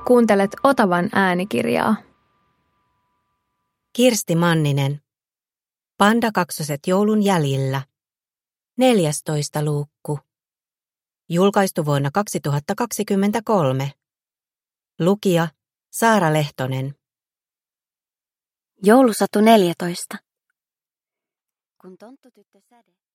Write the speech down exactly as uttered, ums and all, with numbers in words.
Kuuntelet Otavan äänikirjaa. Kirsti Manninen. Panda kaksoset joulun jäljillä. neljästoista luukku. Julkaistu vuonna kaksituhattakaksikymmentäkolme. Lukija Saara Lehtonen. Joulusatu neljätoista. Kun tonttutyttö säde...